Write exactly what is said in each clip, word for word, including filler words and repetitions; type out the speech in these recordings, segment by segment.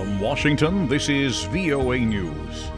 From Washington, this is V O A News.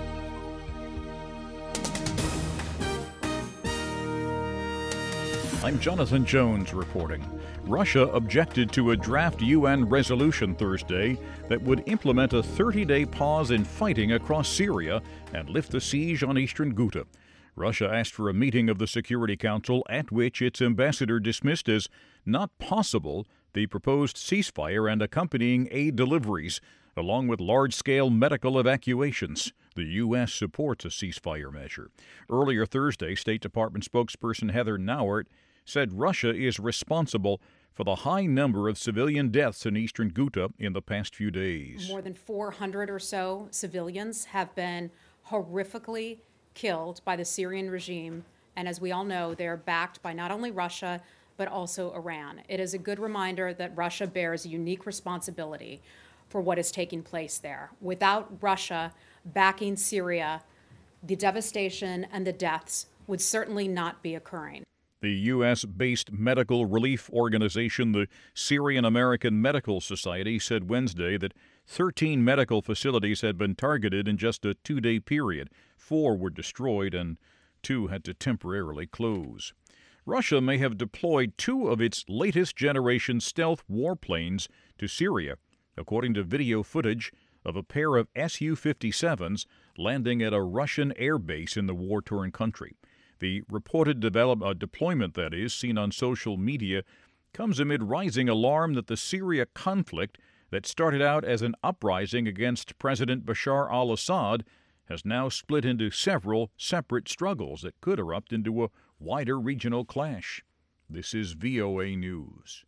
I'm Jonathan Jones reporting. Russia objected to a draft U N resolution Thursday that would implement a thirty-day pause in fighting across Syria and lift the siege on eastern Ghouta. Russia asked for a meeting of the Security Council at which its ambassador dismissed as not possible the proposed ceasefire and accompanying aid deliveries, along with large-scale medical evacuations. The U S supports a ceasefire measure. Earlier Thursday, State Department spokesperson Heather Nauert said Russia is responsible for the high number of civilian deaths in eastern Ghouta in the past few days. More than four hundred or so civilians have been horrifically killed by the Syrian regime, and as we all know, they're backed by not only Russia, but also Iran. It is a good reminder that Russia bears a unique responsibility for what is taking place there. Without Russia backing Syria, the devastation and the deaths would certainly not be occurring. The U S-based medical relief organization, the Syrian American Medical Society, said Wednesday that thirteen medical facilities had been targeted in just a two-day period. Four were destroyed and two had to temporarily close. Russia may have deployed two of its latest generation stealth warplanes to Syria, according to video footage of a pair of S U fifty-sevens landing at a Russian air base in the war-torn country. The reported develop, uh, deployment, that is, seen on social media, comes amid rising alarm that the Syria conflict that started out as an uprising against President Bashar al-Assad has now split into several separate struggles that could erupt into a wider regional clash. This is V O A News.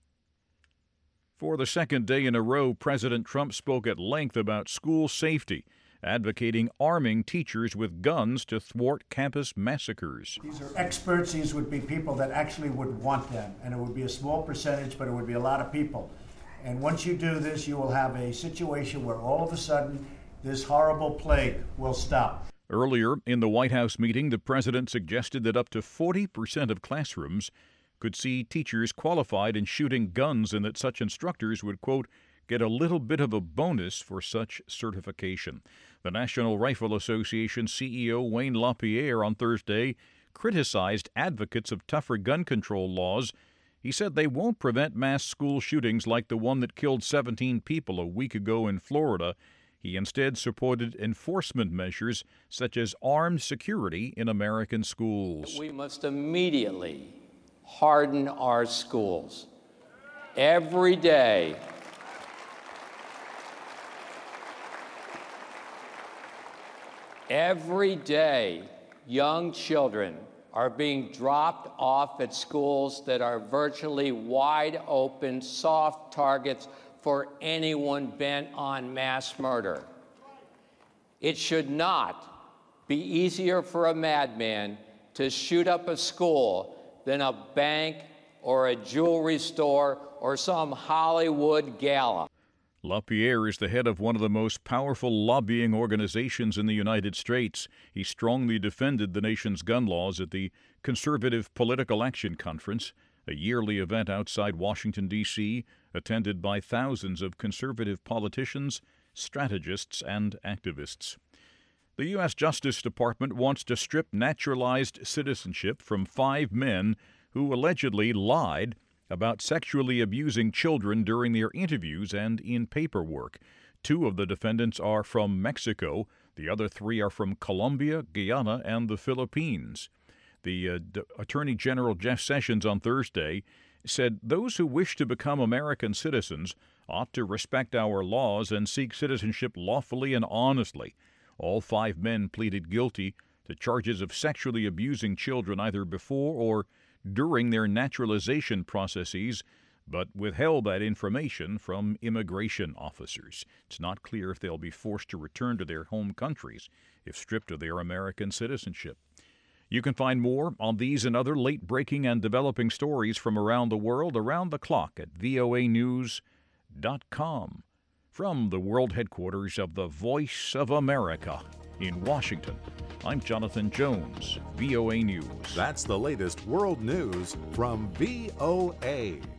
For the second day in a row, President Trump spoke at length about school safety, advocating arming teachers with guns to thwart campus massacres. These are experts. These would be people that actually would want them, and it would be a small percentage, but it would be a lot of people. And once you do this, you will have a situation where all of a sudden this horrible plague will stop. Earlier in the White House meeting, the president suggested that up to forty percent of classrooms could see teachers qualified in shooting guns and that such instructors would, quote, get a little bit of a bonus for such certification. The National Rifle Association C E O Wayne LaPierre on Thursday criticized advocates of tougher gun control laws. He said they won't prevent mass school shootings like the one that killed seventeen people a week ago in Florida. He instead supported enforcement measures such as armed security in American schools. We must immediately harden our schools. Every day, every day, young children are being dropped off at schools that are virtually wide open, soft targets for anyone bent on mass murder. It should not be easier for a madman to shoot up a school than a bank or a jewelry store or some Hollywood gala. LaPierre is the head of one of the most powerful lobbying organizations in the United States. He strongly defended the nation's gun laws at the Conservative Political Action Conference, a yearly event outside Washington, D C, attended by thousands of conservative politicians, strategists, and activists. The U S Justice Department wants to strip naturalized citizenship from five men who allegedly lied about sexually abusing children during their interviews and in paperwork. Two of the defendants are from Mexico. The other three are from Colombia, Guyana, and the Philippines. The uh, D- Attorney General Jeff Sessions on Thursday said those who wish to become American citizens ought to respect our laws and seek citizenship lawfully and honestly. All five men pleaded guilty to charges of sexually abusing children either before or during their naturalization processes, but withheld that information from immigration officers. It's not clear if they'll be forced to return to their home countries if stripped of their American citizenship. You can find more on these and other late-breaking and developing stories from around the world around the clock at V O A news dot com. From the world headquarters of the Voice of America in Washington, I'm Jonathan Jones, V O A News. That's the latest world news from V O A.